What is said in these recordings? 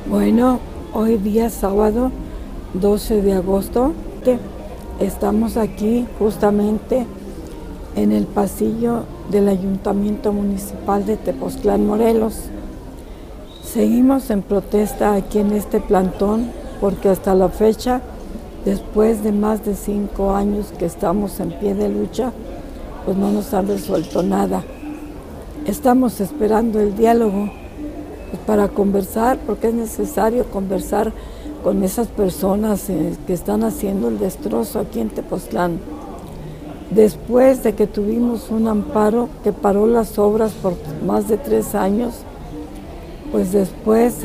Bueno, hoy día sábado 12 de agosto estamos aquí justamente en el pasillo del Ayuntamiento Municipal de Tepoztlán, Morelos. Seguimos en protesta aquí en este plantón porque hasta la fecha, después de más de 5 años que estamos en pie de lucha, pues no nos han resuelto nada. Estamos esperando el diálogo para conversar, porque es necesario conversar con esas personas que están haciendo el destrozo aquí en Tepoztlán. Después de que tuvimos un amparo que paró las obras por más de 3 años, pues después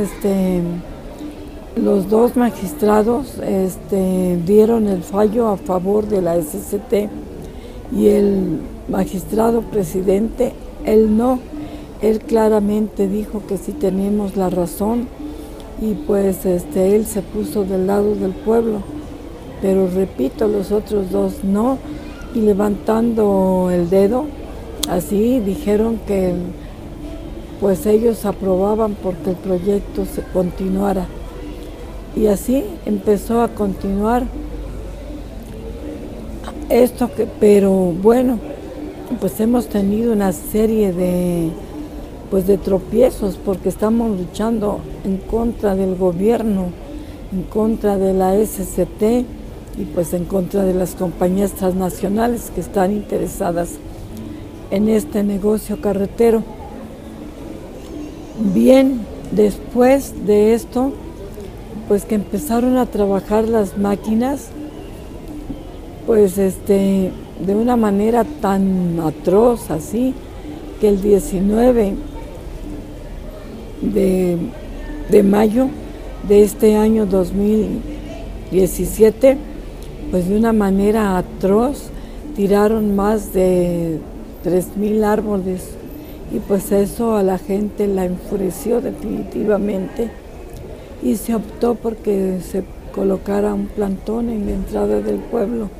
los 2 magistrados dieron el fallo a favor de la SCT y el magistrado presidente, él no. Él claramente dijo que sí teníamos la razón y pues él se puso del lado del pueblo, pero repito, los otros 2 no, y levantando el dedo, así dijeron que pues ellos aprobaban porque el proyecto se continuara. Y así empezó a continuar esto, pero bueno, pues hemos tenido una serie de tropiezos porque estamos luchando en contra del gobierno, en contra de la SCT y pues en contra de las compañías transnacionales que están interesadas en este negocio carretero. Bien, después de esto, pues que empezaron a trabajar las máquinas, pues de una manera tan atroz así, que el 19 de mayo de este año 2017, pues de una manera atroz tiraron más de 3,000 árboles y pues eso a la gente la enfureció definitivamente y se optó porque se colocara un plantón en la entrada del pueblo.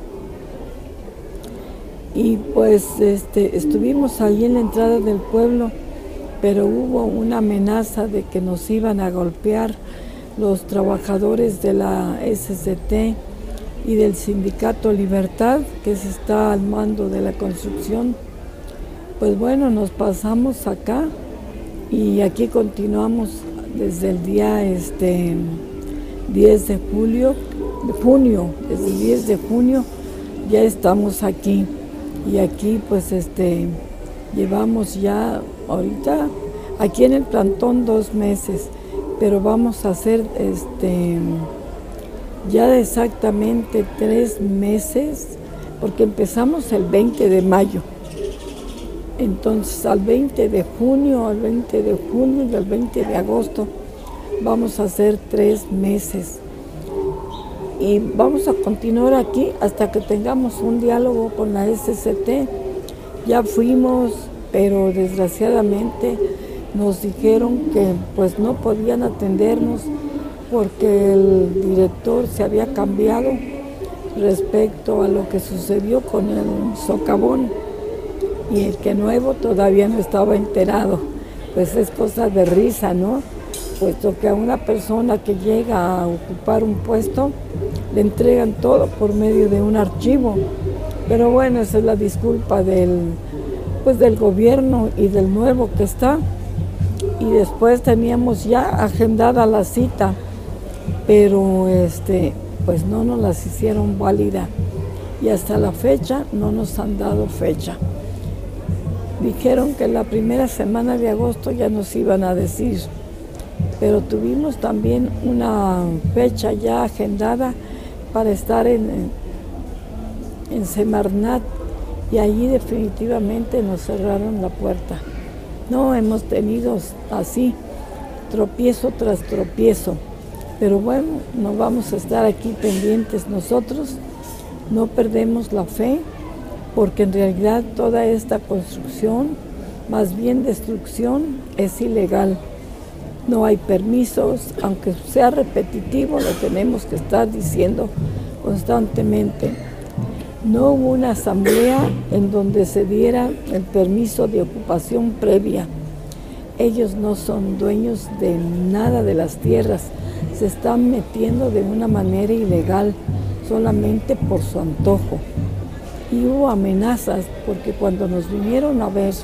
Y pues estuvimos ahí en la entrada del pueblo, pero hubo una amenaza de que nos iban a golpear los trabajadores de la SCT y del sindicato Libertad, que se está al mando de la construcción. Pues bueno, nos pasamos acá y aquí continuamos desde el día 10 de junio, desde el 10 de junio ya estamos aquí. Y aquí pues llevamos ya ahorita aquí en el plantón 2 meses, pero vamos a hacer ya exactamente 3 meses, porque empezamos el 20 de mayo. Entonces al 20 de junio, al 20 de junio y al 20 de agosto vamos a hacer 3 meses. Y vamos a continuar aquí hasta que tengamos un diálogo con la SCT. Ya fuimos, pero desgraciadamente nos dijeron que pues no podían atendernos porque el director se había cambiado respecto a lo que sucedió con el socavón y el que nuevo todavía no estaba enterado. Pues es cosa de risa, ¿no? Puesto que a una persona que llega a ocupar un puesto le entregan todo por medio de un archivo. Pero bueno, esa es la disculpa del gobierno y del nuevo que está. Y después teníamos ya agendada la cita, pero pues no nos las hicieron válida. Y hasta la fecha no nos han dado fecha. Dijeron que la primera semana de agosto ya nos iban a decir. Pero tuvimos también una fecha ya agendada para estar en Semarnat y allí definitivamente nos cerraron la puerta. No, hemos tenido así tropiezo tras tropiezo, pero bueno, no vamos a estar aquí pendientes nosotros, no perdemos la fe, porque en realidad toda esta construcción, más bien destrucción, es ilegal. No hay permisos, aunque sea repetitivo, lo tenemos que estar diciendo constantemente. No hubo una asamblea en donde se diera el permiso de ocupación previa. Ellos no son dueños de nada de las tierras, se están metiendo de una manera ilegal, solamente por su antojo. Y hubo amenazas, porque cuando nos vinieron a ver,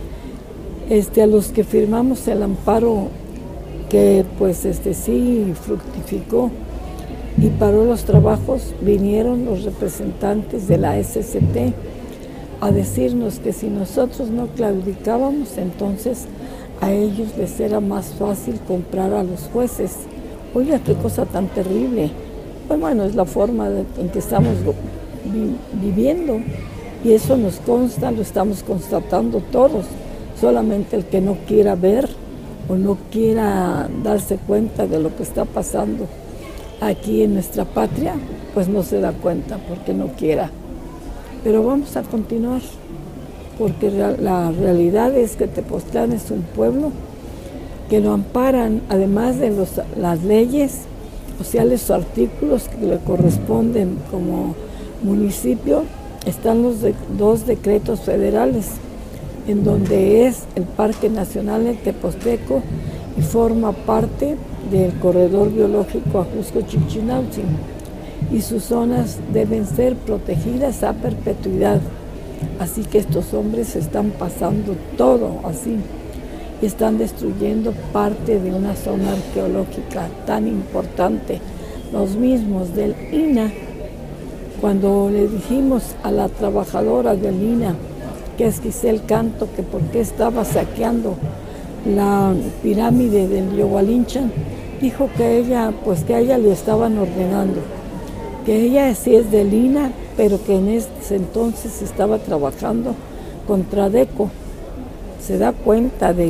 a los que firmamos el amparo, que pues sí fructificó y paró los trabajos, vinieron los representantes de la SCT a decirnos que si nosotros no claudicábamos, entonces a ellos les era más fácil comprar a los jueces. Oiga, qué cosa tan terrible. Pues bueno, es la forma en que estamos viviendo, y eso nos consta, lo estamos constatando todos. Solamente el que no quiera ver o no quiera darse cuenta de lo que está pasando aquí en nuestra patria, pues no se da cuenta porque no quiera. Pero vamos a continuar, porque la realidad es que Tepoztlán es un pueblo que lo amparan, además de las leyes, o sea, los artículos que le corresponden como municipio, están los dos decretos federales, en donde es el Parque Nacional del Tepozteco y forma parte del Corredor Biológico Ajusco-Chilchinautzin, y sus zonas deben ser protegidas a perpetuidad. Así que estos hombres están pasando todo así y están destruyendo parte de una zona arqueológica tan importante. Los mismos del INAH, cuando le dijimos a la trabajadora del INAH, que es Giselle Canto, que por qué estaba saqueando la pirámide del Yogualinchan, dijo que a ella le estaban ordenando, que ella sí es del INAH, pero que en ese entonces estaba trabajando con Tradeco. Se da cuenta de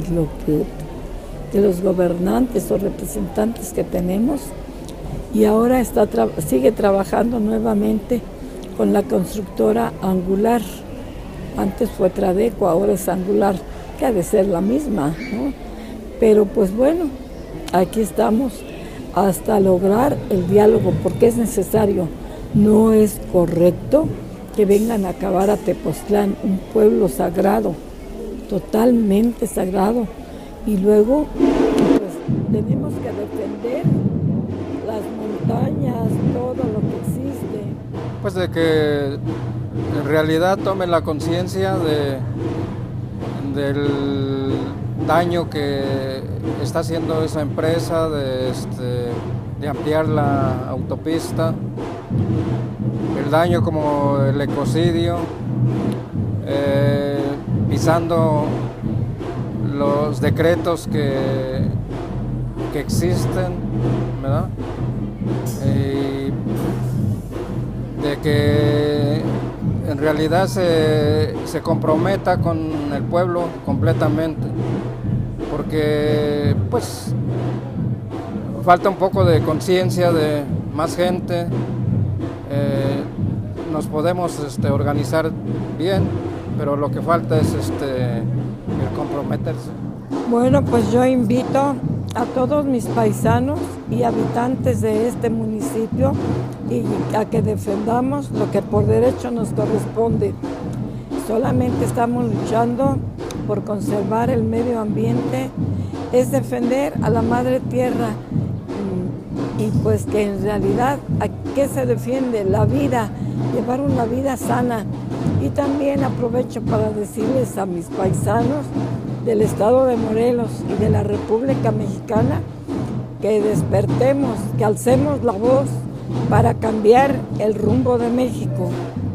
los gobernantes o representantes que tenemos, y ahora sigue trabajando nuevamente con la constructora Angular. Antes fue Tradeco, ahora es Angular, que ha de ser la misma, ¿no? Pero pues bueno, aquí estamos hasta lograr el diálogo, porque es necesario. No es correcto que vengan a acabar a Tepoztlán, un pueblo sagrado, totalmente sagrado, y luego pues tenemos que defender las montañas, todo lo que existe. Pues de que en realidad tome la conciencia del daño que está haciendo esa empresa de ampliar la autopista, el daño como el ecocidio, pisando los decretos que existen, ¿verdad? Y de que en realidad se comprometa con el pueblo completamente, porque pues falta un poco de conciencia de más gente. Nos podemos organizar bien, pero lo que falta es el comprometerse. Bueno, pues yo invito a todos mis paisanos y habitantes de este municipio y a que defendamos lo que por derecho nos corresponde. Solamente estamos luchando por conservar el medio ambiente, es defender a la madre tierra, y pues que en realidad ¿a qué se defiende? La vida, llevar una vida sana. Y también aprovecho para decirles a mis paisanos del estado de Morelos y de la República Mexicana que despertemos, que alcemos la voz para cambiar el rumbo de México.